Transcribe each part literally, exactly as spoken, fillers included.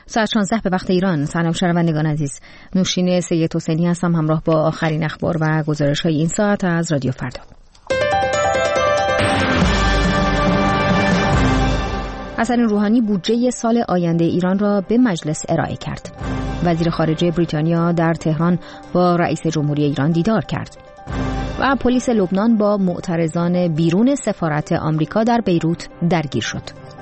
ساعت شانزده به وقت ایران. سلام شنوندگان عزیز، نوشین سید حسینی هستم همراه با آخرین اخبار و گزارش‌های این ساعت از رادیو فردا. حسن روحانی بودجه سال آینده ایران را به مجلس ارائه کرد. وزیر خارجه بریتانیا در تهران با رئیس جمهوری ایران دیدار کرد. و پلیس لبنان با معترضان بیرون سفارت آمریکا در بیروت درگیر شد.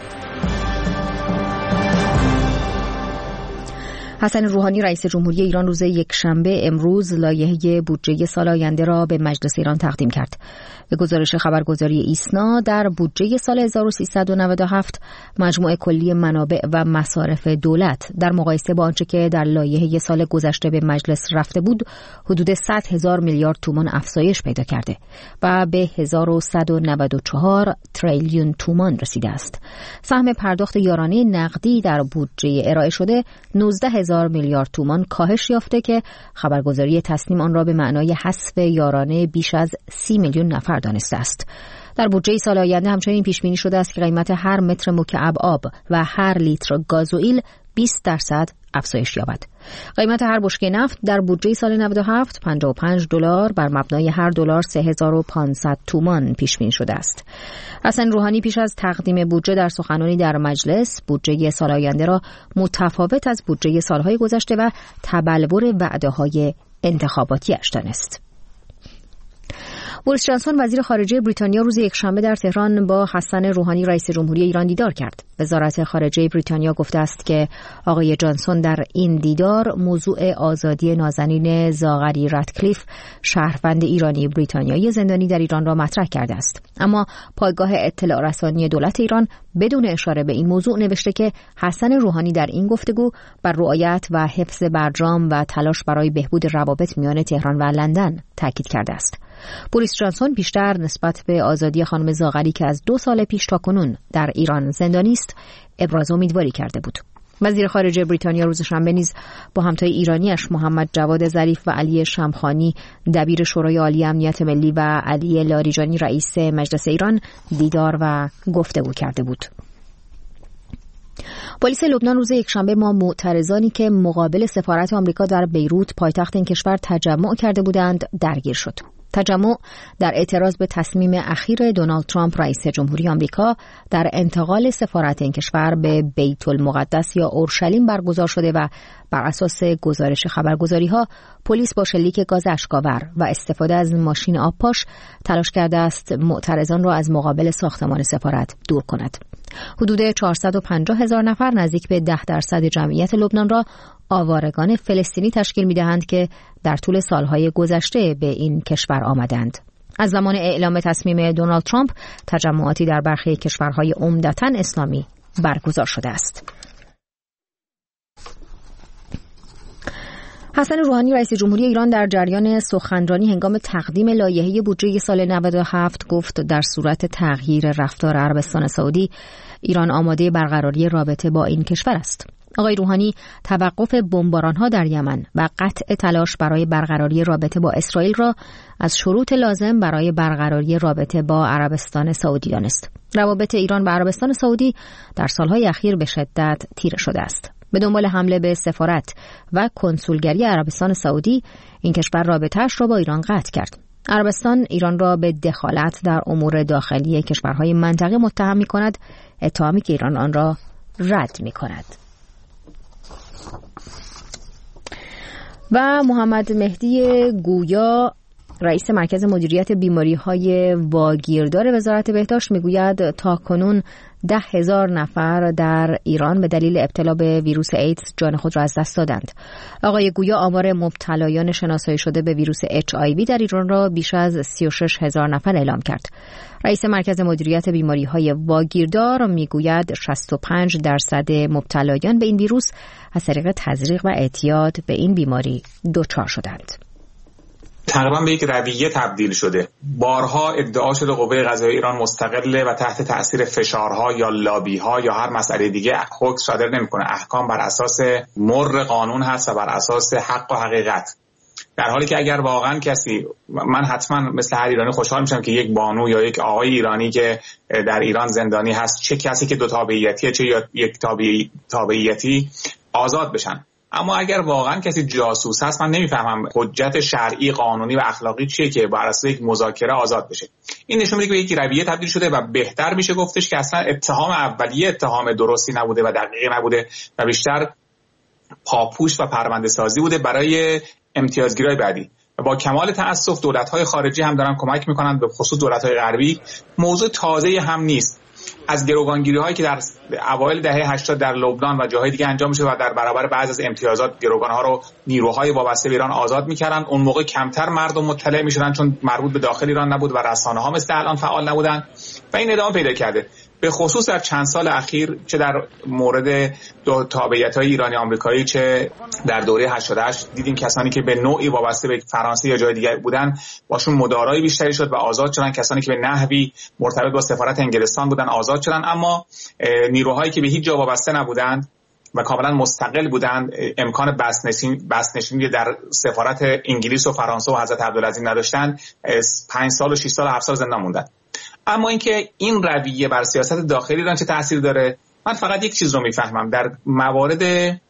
حسن روحانی رئیس جمهوری ایران روز یکشنبه امروز لایحه بودجه سال آینده را به مجلس ایران تقدیم کرد. به گزارش خبرگزاری ایسنا در بودجه سال هزار و سیصد و نود و هفت مجموع کلی منابع و مصارف دولت در مقایسه با آنچه که در لایحه سال گذشته به مجلس رفته بود حدود صد هزار میلیارد تومان افزایش پیدا کرده و به هزار و صد و نود و چهار تریلیون تومان رسیده است. سهم پرداخت یارانه نقدی در بودجه ارائه شده نوزده هزار میلیارد تومان کاهش یافته که خبرگزاری تصنیم آن را به معنای حذف یارانه بیش از سی میلیون نفر دانسته است. در بودجه سال آینده همچنین پیش بینی شده است که قیمت هر متر مکعب آب و هر لیتر گازوئیل بیست درصد افزایش یابد. قیمت هر بشکه نفت در بودجه سال نود و هفت پنجاه و پنج دلار بر مبنای هر دلار سه هزار و پانصد تومان پیش بینی شده است. حسن روحانی پیش از تقدیم بودجه در سخنرانی در مجلس بودجه سال آینده را متفاوت از بودجه سالهای گذشته و تبلور وعده‌های انتخاباتی‌اش دانست. بوریس جانسون وزیر خارجه بریتانیا روز یکشنبه در تهران با حسن روحانی رئیس جمهوری ایران دیدار کرد. وزارت خارجه بریتانیا گفته است که آقای جانسون در این دیدار موضوع آزادی نازنین زاغری رادکلیف شهروند ایرانی بریتانیایی زندانی در ایران را مطرح کرده است. اما پایگاه اطلاع رسانی دولت ایران بدون اشاره به این موضوع نوشته که حسن روحانی در این گفتگو بر رعایت و حفظ برجام و تلاش برای بهبود روابط میان تهران و لندن تاکید کرده است. بوریس جانسون بیشتر نسبت به آزادی خانم زاغری که از دو سال پیش تا کنون در ایران زندانی است ابراز امیدواری کرده بود. وزیر خارجه بریتانیا روز شنبه نیز با همتای ایرانیش محمد جواد ظریف و علی شمخانی دبیر شورای عالی امنیت ملی و علی لاریجانی رئیس مجلس ایران دیدار و گفتگو کرده بود. پلیس لبنان روز یکشنبه ما معترضانی که مقابل سفارت آمریکا در بیروت پایتخت این کشور تجمع کرده بودند درگیر شد. تجمع در اعتراض به تصمیم اخیر دونالد ترامپ رئیس جمهوری آمریکا در انتقال سفارت این کشور به بیت المقدس یا اورشلیم برگزار شده و بر اساس گزارش خبرگزاری‌ها پلیس با شلیک گاز اشک‌آور و استفاده از ماشین آبپاش تلاش کرده است معترضان را از مقابل ساختمان سفارت دور کند. حدود چهارصد و پنجاه هزار نفر نزدیک به ده درصد جمعیت لبنان را آوارگان فلسطینی تشکیل می‌دهند که در طول سالهای گذشته به این کشور آمدند. از زمان اعلام تصمیم دونالد ترامپ تجمعاتی در برخی کشورهای عمدتاً اسلامی برگزار شده است. حسن روحانی رئیس جمهوری ایران در جریان سخنرانی هنگام تقدیم لایحه بودجه سال نود و هفت گفت در صورت تغییر رفتار عربستان سعودی ایران آماده برقراری رابطه با این کشور است. آقای روحانی توقف بمباران‌ها در یمن و قطع تلاش برای برقراری رابطه با اسرائیل را از شروط لازم برای برقراری رابطه با عربستان سعودی دانست. روابط ایران و عربستان سعودی در سالهای اخیر به شدت تیره شده است. به دنبال حمله به سفارت و کنسولگری عربستان سعودی این کشور رابطه‌اش را با ایران قطع کرد. عربستان ایران را به دخالت در امور داخلی کشورهای منطقه متهم می‌کند، اتهامی که ایران آن را رد می‌کند. و محمد مهدی گویا رئیس مرکز مدیریت بیماری‌های واگیردار وزارت بهداشت میگوید تا کنون ده هزار نفر در ایران به دلیل ابتلا به ویروس ایدز جان خود را از دست دادند. آقای گویا آمار مبتلایان شناسایی شده به ویروس اچ آی وی در ایران را بیش از سی و شش هزار نفر اعلام کرد. رئیس مرکز مدیریت بیماری‌های واگیردار میگوید شصت و پنج درصد مبتلایان به این ویروس از طریق تزریق و اعتیاد به این بیماری دچار شدند. تقریبا به یک رویه تبدیل شده. بارها ادعا شده قوه قضاییه ایران مستقله و تحت تأثیر فشارها یا لابیها یا هر مسئله دیگه حکم صادر نمیکنه. احکام بر اساس مر قانون هست و بر اساس حق و حقیقت. در حالی که اگر واقعا کسی، من حتما مثل هر ایرانی خوشحال میشم که یک بانو یا یک آقای ایرانی که در ایران زندانی هست، چه کسی که دو تابعیتیه چه یک تابعیتی، آزاد بشن. اما اگر واقعا کسی جاسوس هست، من نمیفهمم حجت شرعی، قانونی و اخلاقی چیه که بر اساس یک مذاکره آزاد بشه. این نشون میده که یک رویه تبدیل شده و بهتر میشه گفتش که اصلا اتهام اولیه اتهام درستی نبوده و دقیقی نبوده و بیشتر پاپوش و پرونده سازی بوده برای امتیازگیری‌های بعدی. و با کمال تأسف دولت‌های خارجی هم دارن کمک میکنن، به خصوص دولت‌های غربی. موضوع تازه‌ای هم نیست. از گروگانگیری‌هایی که در اوایل دهه هشتاد در لبنان و جاهای دیگه انجام میشه و در برابر بعضی از امتیازات گروگان‌ها رو نیروهای وابسته به ایران آزاد میکردن، اون موقع کمتر مردم مطلع میشدن چون مربوط به داخل ایران نبود و رسانه‌ها مثل الان فعال نبودن و این ادامه پیدا کرده. به خصوص در چند سال اخیر، چه در مورد دو تابعیت‌های ایرانی آمریکایی چه در دوره هشتاد و هشت، دیدیم کسانی که به نوعی وابسته به فرانسه یا جای دیگه بودن باشون مدارای بیشتری شد و آزاد شدن. کسانی که به نحوی مرتبط با سفارت انگلستان بودن آزاد شدن. اما نیروهایی که به هیچ جا وابسته نبودند و کاملا مستقل بودند، امکان بسنشین بسنشینی در سفارت انگلیس و فرانسه و حضرت عبدالعظیم نداشتند، پنج سال و شش سال و هفت سال زندان موندن. اما اینکه این رویه بر سیاست داخلی ایران چه تأثیر داره، من فقط یک چیز رو میفهمم. در موارد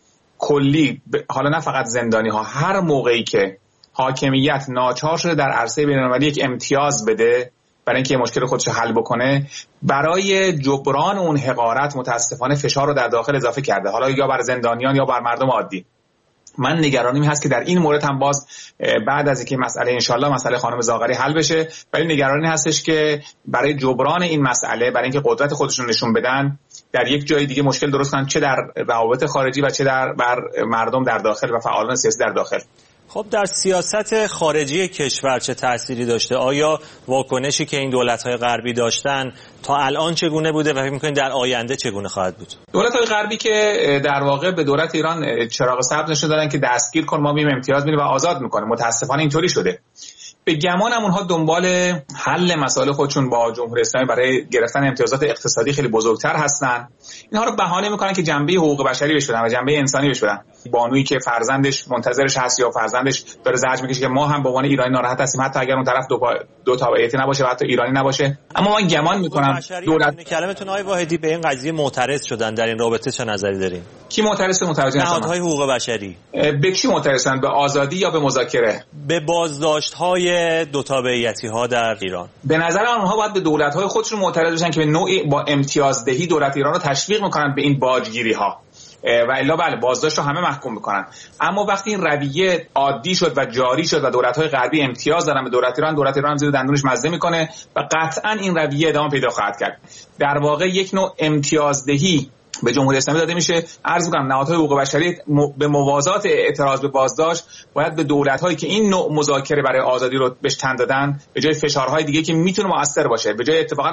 کلی، حالا نه فقط زندانی ها، هر موقعی که حاکمیت ناچار شده در عرصه بین‌المللی یک امتیاز بده برای اینکه مشکل خودش حل بکنه، برای جبران اون حقارت متاسفانه فشار رو در داخل اضافه کرده، حالا یا بر زندانیان یا بر مردم عادی. من نگرانیم هست که در این مورد هم باز بعد از اینکه مسئله انشالله مسئله خانم زاغری حل بشه، ولی نگرانی هستش که برای جبران این مسئله، برای اینکه قدرت خودشون نشون بدن، در یک جای دیگه مشکل درست کنن، چه در روابط خارجی و چه در بر مردم در داخل و فعالان سیاسی در داخل. خب در سیاست خارجی کشور چه تأثیری داشته؟ آیا واکنشی که این دولت‌های غربی داشتن تا الان چگونه بوده و فکر می‌کنید در آینده چگونه خواهد بود؟ دولت‌های غربی که در واقع به دولت ایران چراغ سبز نشون دادن که دستگیر کن، ما می‌ریم امتیاز می‌دیم و آزاد می‌کنه. متأسفانه اینطوری شده. به گمانم اونها دنبال حل مسائل خودشون با جمهوری اسلامی برای گرفتن امتیازات اقتصادی خیلی بزرگتر هستن. اینها رو بهانه میکنن که جنبه حقوق بشری بهش بدن و جنبه انسانی بهش بدن. بانویی که فرزندش منتظرش هست یا فرزندش داره زجر میکشه که ما هم به عنوان ایرانی ناراحت هستیم، حتی اگر اون طرف دو, پا... دو تابعیتی نباشه و حتی ایرانی نباشه. اما من گمان میکنم دولت کلمتون آقای واحدی به این قضیه معترض شدن، در این رابطه چه نظری دارین؟ کی معترض؟ متوجه نشدم. نهادهای حقوق بشری به کی معترضن؟ به آزادی یا به مذاکره؟ به بازداشت‌های دو تابعیتی‌ها در ایران. به نظر من اونها باید به دولت‌های خودشون معترض بشن که به نوعی با امتیازدهی دولت ایران رو تشویق میکنن به این باجگیری‌ها و الا بله بازداشت رو همه محکوم میکنن. اما وقتی این رویه عادی شد و جاری شد و دولت‌های غربی امتیاز دارن به دولت ایران، دولت ایران زیر دندونش مزه میکنه و قطعاً این رویه ادامه پیدا خواهد کرد. در واقع یک نوع امتیازدهی به جمهوری اسلامی داده میشه. عرض می‌کنم نهادهای حقوق بشری به موازات اعتراض به بازداشت باید به دولت‌هایی که این نوع مذاکره برای آزادی رو بهش تن دادن، به جای فشارهای دیگه که میتونه مؤثر باشه، به جای اتفاقا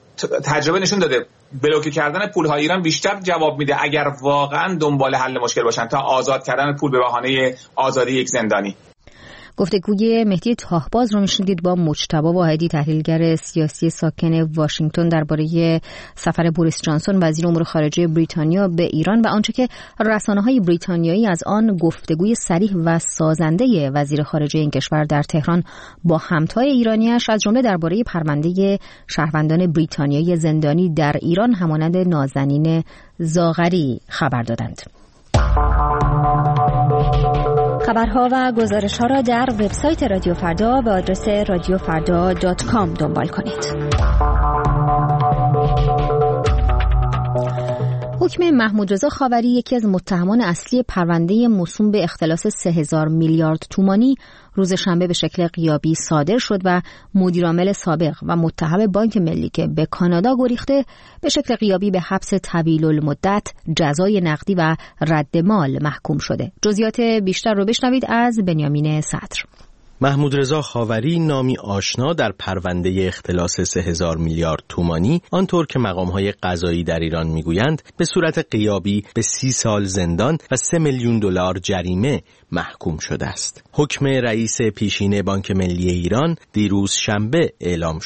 تجربه نشون داده بلوکه کردن پول‌های ایران بیشتر جواب میده اگر واقعا دنبال حل مشکل باشن تا آزاد کردن پول به بهانه آزادی یک زندانی. گفتگوی مهدی تاهباز رو میشنیدید با مجتبی واحدی، تحلیلگر سیاسی ساکن واشنگتن، درباره سفر بوریس جانسون وزیر امور خارجه بریتانیا به ایران و آنچه که رسانه‌های بریتانیایی از آن گفتگوی صریح و سازنده وزیر خارجه این کشور در تهران با همتای ایرانیش، از جمله درباره پرونده شهروندان بریتانیایی زندانی در ایران همانند نازنین زاغری خبر دادند. خبرها و گزارش‌ها را در وبسایت رادیو فردا به آدرس رادیو فردا دات کام دنبال کنید. حکم محمود رضا خاوری، یکی از متهمان اصلی پرونده موسوم به اختلاس سه هزار میلیارد تومانی، روز شنبه به شکل غیابی صادر شد و مدیرعامل سابق و متهم بانک ملی که به کانادا گریخته به شکل غیابی به حبس طویل المدت، جزای نقدی و رد مال محکوم شده. جزئیات بیشتر رو بشنوید از بنیامین صدر. محمود رضا خاوری، نامی آشنا در پرونده اختلاس سه هزار میلیارد تومانی، آنطور که مقام‌های قضایی در ایران میگویند به صورت غیابی به سی سال زندان و سه میلیون دلار جریمه محکوم شده است. حکم رئیس پیشین بانک ملی ایران دیروز شنبه اعلام شد.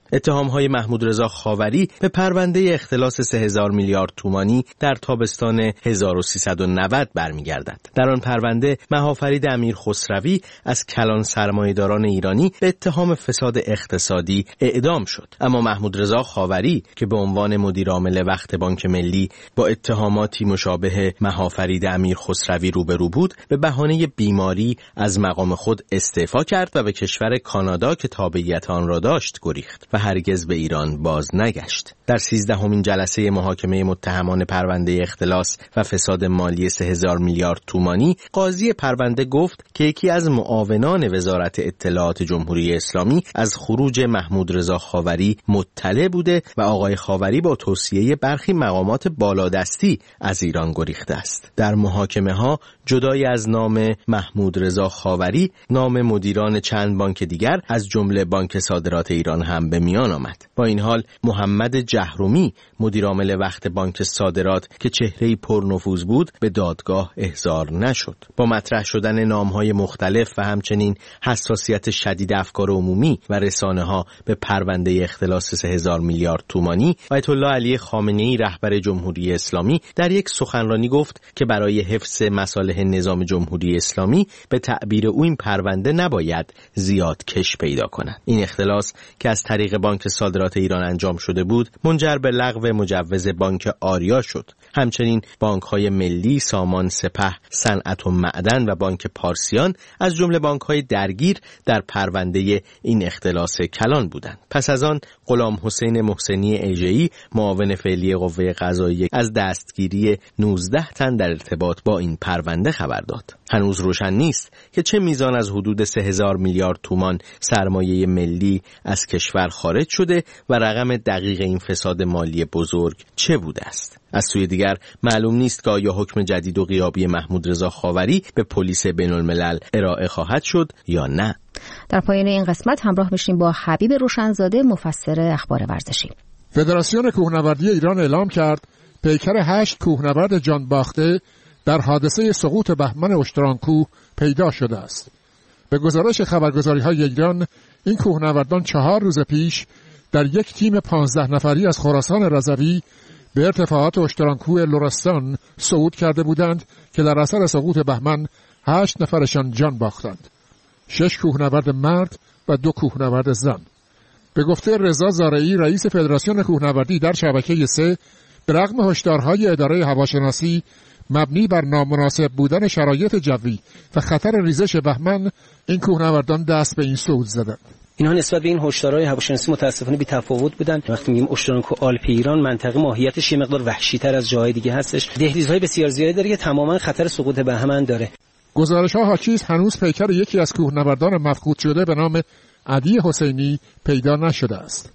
اتهام‌های محمود رضا خاوری به پرونده اختلاس سه هزار میلیارد تومانی در تابستان هزار و سیصد و نود برمیگردد. در آن پرونده مهافرید امیر خسروی از کلان سرمایه‌داران ایرانی به اتهام فساد اقتصادی اعدام شد. اما محمود رضا خاوری که به عنوان مدیر عامل وقت بانک ملی با اتهاماتی مشابه مهافرید امیر خسروی روبرو بود، به بهانه بیماری از مقام خود استعفا کرد و به کشور کانادا که تابعیت آن را داشت گریخت و هرگز به ایران باز نگشت. در سیزدهمین جلسه محاکمه متهمان پرونده اختلاس و فساد مالی سه هزار میلیارد تومانی، قاضی پرونده گفت که یکی از معاونان وزارت اطلاعات جمهوری اسلامی از خروج محمود رضا خاوری مطلع بوده و آقای خاوری با توصیه برخی مقامات بالادستی از ایران گریخته است. در محاکمه ها جدای از نام محمود رضا خاوری، نام مدیران چند بانک دیگر از جمله بانک صادرات ایران هم به میان آمد. با این حال محمد جهرومی، مدیر عامل وقت بانک صادرات که چهره‌ای پرنفوذ بود، به دادگاه احضار نشد. با مطرح شدن نام‌های مختلف و همچنین حساسیت شدید افکار عمومی و رسانه‌ها به پرونده اختلاس سه هزار میلیارد تومانی، آیت الله علی خامنه‌ای رهبر جمهوری اسلامی در یک سخنرانی گفت که برای حفظ مصالح نظام جمهوری اسلامی به تعبیر او این پرونده نباید زیاد کش پیدا کند. این اختلاس که از طریق بانک صادرات ایران انجام شده بود، منجر به لغو مجوز بانک آریا شد. همچنین بانک‌های ملی، سامان سپه، صنعت و معدن و بانک پارسیان از جمله بانک‌های درگیر در پرونده این اختلاس کلان بودند. پس از آن غلام حسین محسنی ایجه‌ای، معاون فعلی قوه قضاییه، از دستگیری نوزده تن در ارتباط با این پرونده خبر داد. هنوز روشن نیست که چه میزان از حدود سه هزار میلیارد تومان سرمایه ملی از کشور خارج شده و رقم دقیق این فساد مالی بزرگ چه بوده است. از سوی دیگر معلوم نیست که آیا حکم جدید و غیابی محمود رضا خاوری به پلیس بین‌الملل ارائه خواهد شد یا نه. در پایان این قسمت همراه بشیم با حبیب روشنزاده، مفسر اخبار ورزشی. فدراسیون کوهنوردی ایران اعلام کرد پیکر هشت کوهنورد جان باخته در حادثه سقوط بهمن اشترانکوه پیدا شده است. به گزارش خبرگزاری‌های ایران، این کوهنوردان چهار روز پیش در یک تیم پانزده نفری از خراسان رضوی به ارتفاعات اشترانکوه لرستان صعود کرده بودند که در اثر سقوط بهمن هشت نفرشان جان باختند. شش کوهنورد مرد و دو کوهنورد زن. به گفته رضا زارعی، رئیس فدراسیون کوهنوردی در شبکه سه، به رغم هشدارهای اداره هواشناسی مبنی بر نامناسب بودن شرایط جوی و خطر ریزش بهمن، این کوهنوردان دست به این صعود زدند. اینها نسبت به این هشدارهای هواشناسی متاسفانه بی‌تفاوت بودند. وقتی میگیم اشترانکوه آلپ ایران، منطقه ماهیتش یه مقدار وحشی‌تر از جاهای دیگه هستش. دهلیزهای بسیار زیادی داره که تماما خطر سقوط بهمن داره. گزارش‌ها حاکی است هنوز پیکر یکی از کوهنوردان مفقود شده به نام عدی حسینی پیدا نشده است.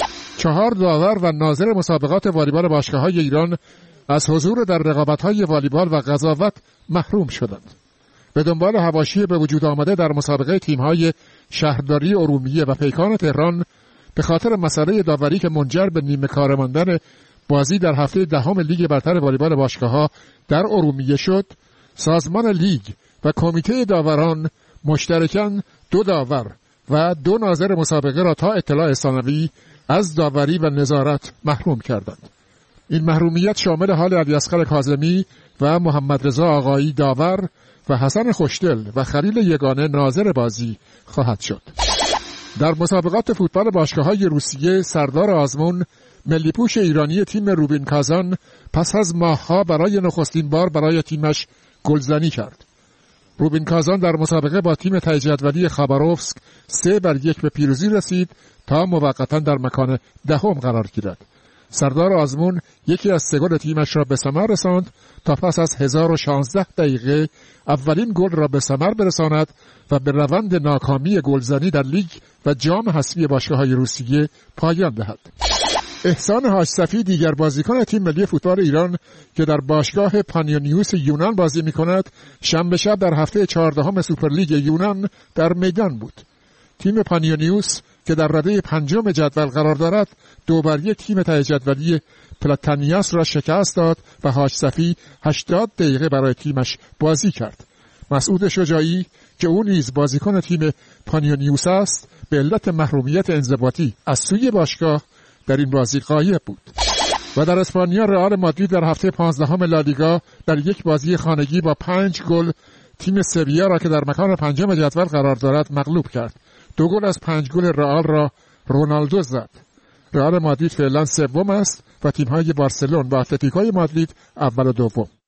چهار داور و ناظر مسابقات والیبال باشگاه‌های ایران از حضور در رقابت‌های والیبال و قضاوت محروم شدند. به دنبال حواشی به وجود آمده در مسابقه تیم‌های شهرداری ارومیه و پیکان تهران، به خاطر مسئله داوری که منجر به نیمه کاره ماندن بازی در هفته دهم لیگ برتر والیبال باشگاه‌ها در ارومیه شد، سازمان لیگ و کمیته داوران مشترکاً دو داور و دو ناظر مسابقه را تا اطلاع ثانوی از داوری و نظارت محروم کردند. این محرومیت شامل حال علیاصغر کاظمی و محمد رضا آقایی داور و حسن خوشدل و خلیل یگانه ناظر بازی خواهد شد. در مسابقات فوتبال باشگاه‌های روسیه، سردار آزمون، ملی‌پوش ایرانی تیم روبین کازان، پس از ماه‌ها برای نخستین بار برای تیمش گلزنی کرد. روبین کازان در مسابقه با تیم ته جدولی خاباروفسک سه بر یک به پیروزی رسید تا موقتا در مکان دهم قرار گیرد. سردار آزمون یکی از سه گل تیمش را به ثمر رساند تا پس از هزار و شانزده دقیقه اولین گل را به ثمر برساند و به روند ناکامی گلزنی در لیگ و جام حذفی باشگاه‌های روسیه پایان دهد. احسان حاجصفی، دیگر بازیکن تیم ملی فوتبال ایران که در باشگاه پانیونیوس یونان بازی می‌کند، شنبه شب در هفته چهاردهم سوپرلیگ یونان در میدان بود. تیم پانیونیوس که در رده پنجم جدول قرار دارد، دو بر یک تیم ته جدولی پلاتانیاس را شکست داد و حاجصفی هشتاد دقیقه برای تیمش بازی کرد. مسعود شجاعی که او نیز بازیکن تیم پانیونیوس است، به علت محرومیت انضباطی از سوی باشگاه در این بازی غایب بود. و در اسپانیا رئال مادرید در هفته پانزدهم لالیگا در یک بازی خانگی با پنج گل تیم سویا را که در مکان پنجم جدول قرار دارد مغلوب کرد. دو گل از پنج گل رئال را رونالدو زد. رئال مادرید فعلا سوم است و تیم‌های بارسلون و اتلتیکو مادرید اول و دوم.